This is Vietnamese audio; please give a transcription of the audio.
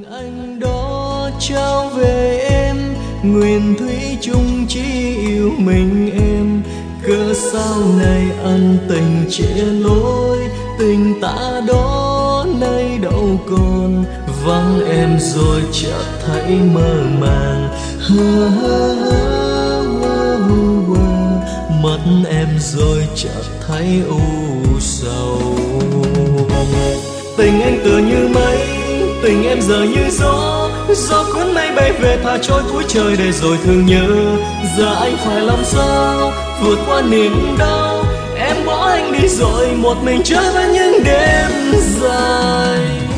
anh đó trao về em, nguyện thủy chung chỉ yêu mình em. Cớ sao này ân tình chia lối, tình ta đó nay đâu còn. Vắng em rồi chợt thấy mơ màng, mất em rồi chợt thấy u sầu. Tình anh tựa như mây, tình em giờ như gió, gió cuốn mây bay về thả trôi cuối trời để rồi thương nhớ. Giờ anh phải làm sao vượt qua niềm đau, em bỏ anh đi rồi một mình trôi qua những đêm dài.